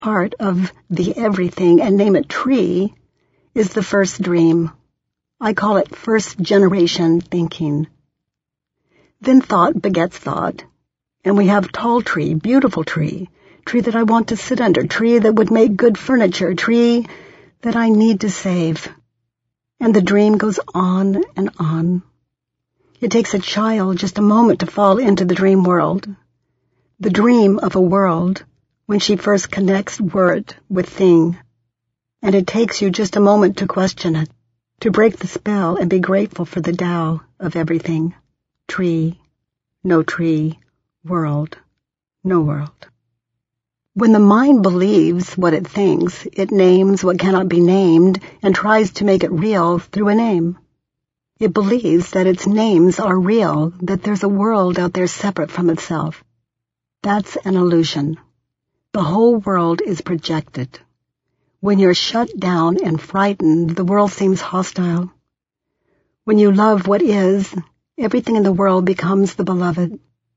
part of the everything and name it tree is the first dream. I call it first-generation thinking. Then thought begets thought, and we have tall tree, beautiful tree that I want to sit under, tree that would make good furniture, tree that I need to save. And the dream goes on and on. It takes a child just a moment to fall into the dream world. The dream of a world when she first connects word with thing. And it takes you just a moment to question it, to break the spell and be grateful for the Tao of everything. Tree, no tree, world, no world. When the mind believes what it thinks, it names what cannot be named and tries to make it real through a name. It believes that its names are real, that there's a world out there separate from itself. That's an illusion. The whole world is projected. When you're shut down and frightened, the world seems hostile. When you love what is, everything in the world becomes the beloved.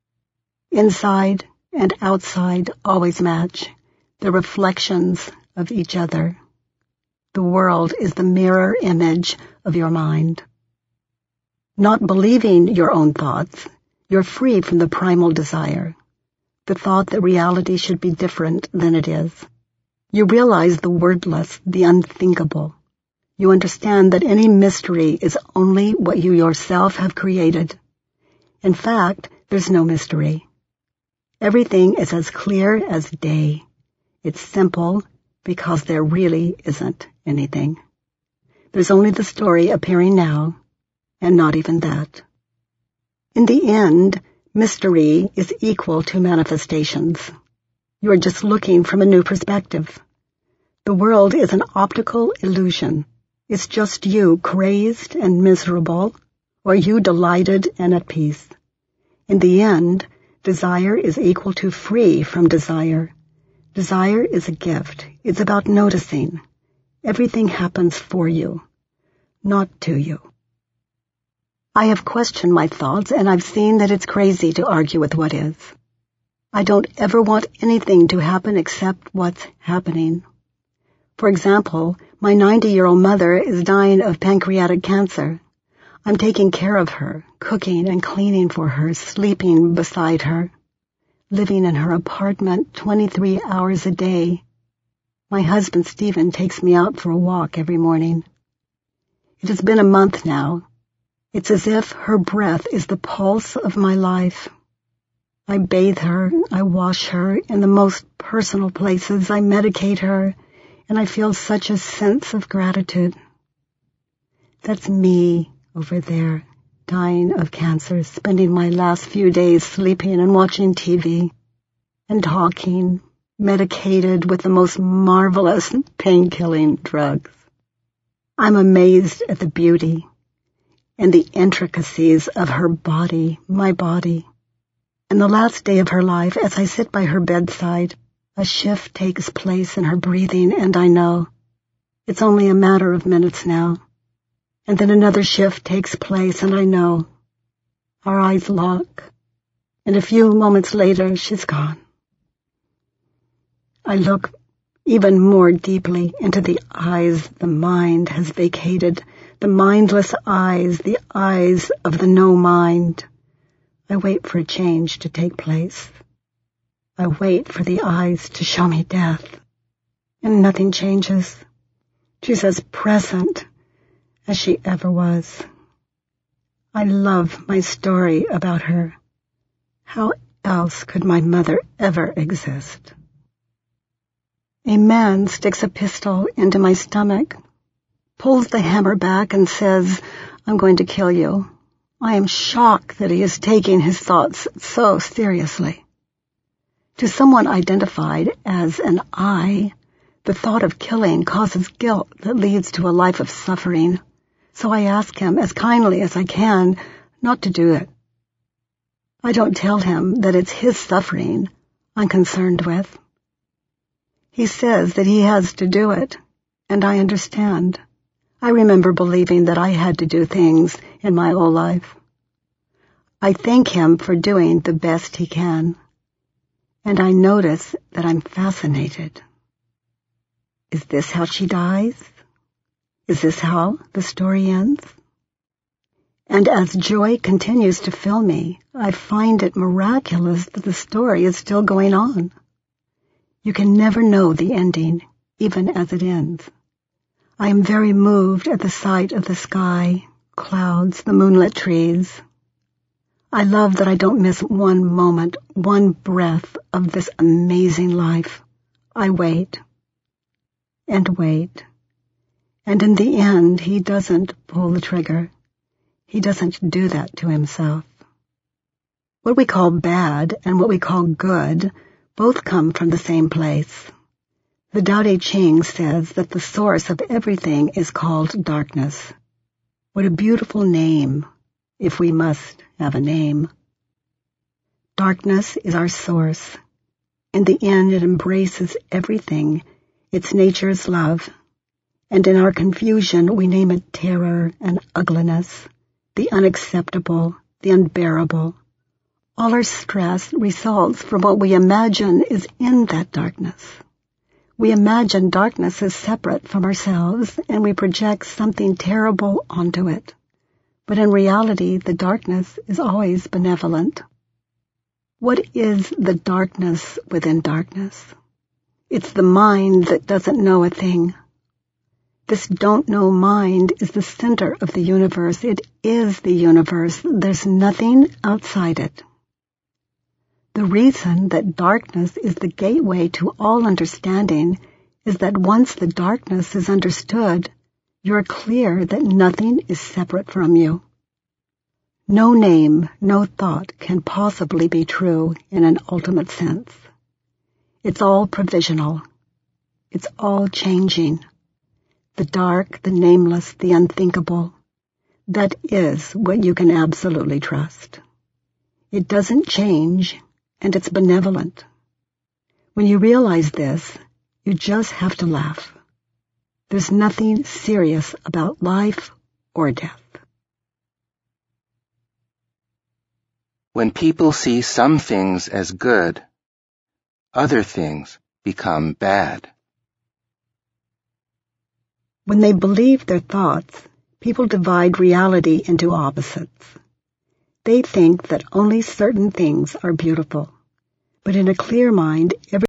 Inside and outside always match, the reflections of each other. The world is the mirror image of your mind. Not believing your own thoughts, you're free from the primal desire, the thought that reality should be different than it is. You realize the wordless, the unthinkable. You understand that any mystery is only what you yourself have created. In fact, there's no mystery. Everything is as clear as day. It's simple because there really isn't anything. There's only the story appearing now, and not even that. In the end, mystery is equal to manifestations. You are just looking from a new perspective. The world is an optical illusion. It's just you crazed and miserable, or you delighted and at peace. In the end, desire is equal to free from desire. Desire is a gift. It's about noticing. Everything happens for you, not to you. I have questioned my thoughts, and I've seen that it's crazy to argue with what is. I don't ever want anything to happen except what's happening. For example, my 90-year-old mother is dying of pancreatic cancer. I'm taking care of her, cooking and cleaning for her, sleeping beside her, living in her apartment 23 hours a day. My husband, Stephen, takes me out for a walk every morning. It has been a month now. It's as if her breath is the pulse of my life. I bathe her, I wash her in the most personal places, I medicate her, and I feel such a sense of gratitude. That's me over there, dying of cancer, spending my last few days sleeping and watching TV, and talking, medicated with the most marvelous pain-killing drugs. I'm amazed at the beauty and the intricacies of her body, my body. And the last day of her life, as I sit by her bedside, a shift takes place in her breathing, and I know it's only a matter of minutes now. And then another shift takes place, and I know. Our eyes lock, and a few moments later, she's gone. I look even more deeply into the eyes the mind has vacated, the mindless eyes, the eyes of the no mind. I wait for a change to take place. I wait for the eyes to show me death, and nothing changes. She's as present as she ever was. I love my story about her. How else could my mother ever exist? A man sticks a pistol into my stomach, pulls the hammer back and says, "I'm going to kill you." I am shocked that he is taking his thoughts so seriously. To someone identified as an I, the thought of killing causes guilt that leads to a life of suffering. So I ask him, as kindly as I can, not to do it. I don't tell him that it's his suffering I'm concerned with. He says that he has to do it, and I understand. I remember believing that I had to do things in my whole life. I thank him for doing the best he can, and I notice that I'm fascinated. Is this how she dies? Is this how the story ends? And as joy continues to fill me, I find it miraculous that the story is still going on. You can never know the ending, even as it ends. I am very moved at the sight of the sky, clouds, the moonlit trees. I love that I don't miss one moment, one breath of this amazing life. I wait and wait. And in the end, he doesn't pull the trigger. He doesn't do that to himself. What we call bad and what we call good both come from the same place. The Tao Te Ching says that the source of everything is called darkness. What a beautiful name, if we must have a name. Darkness is our source. In the end, it embraces everything. Its nature is love. And in our confusion, we name it terror and ugliness, the unacceptable, the unbearable. All our stress results from what we imagine is in that darkness. We imagine darkness is separate from ourselves, and we project something terrible onto it. But in reality, the darkness is always benevolent. What is the darkness within darkness? It's the mind that doesn't know a thing. This don't-know mind is the center of the universe. It is the universe. There's nothing outside it. The reason that darkness is the gateway to all understanding is that once the darkness is understood, you're clear that nothing is separate from you. No name, no thought can possibly be true in an ultimate sense. It's all provisional. It's all changing. The dark, the nameless, the unthinkable. That is what you can absolutely trust. It doesn't change, and it's benevolent. When you realize this, you just have to laugh. There's nothing serious about life or death. When people see some things as good, other things become bad. When they believe their thoughts, people divide reality into opposites. They think that only certain things are beautiful, but in a clear mind, every